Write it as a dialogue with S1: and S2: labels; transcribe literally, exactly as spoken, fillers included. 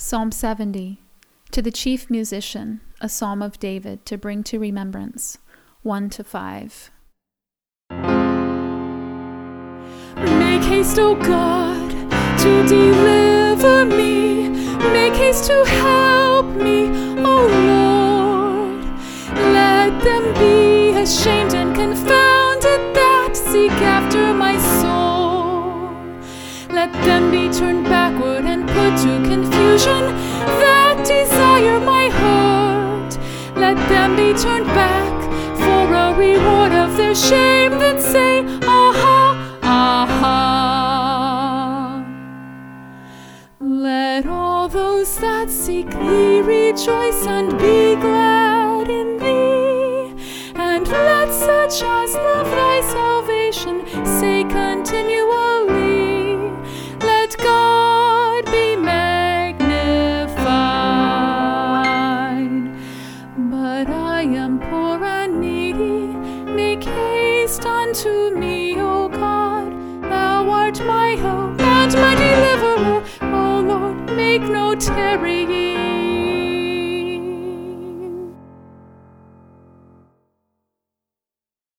S1: Psalm seventy. To the chief musician, a psalm of David to bring to remembrance, one to five.
S2: Make haste, O God, to deliver me. Make haste to help me, O Lord. Let them be ashamed and confounded that seek after my soul. Let them be turned backward and put to confusion that desire my hurt. Let them be turned back for a reward of their shame that say, aha, aha. Let all those that seek thee rejoice and be glad in thee. And let such as love thy salvation say continually, let God be magnified. But I am poor and needy, make haste unto me, O God. Thou art my hope and my deliverer, O Lord, make no tarrying.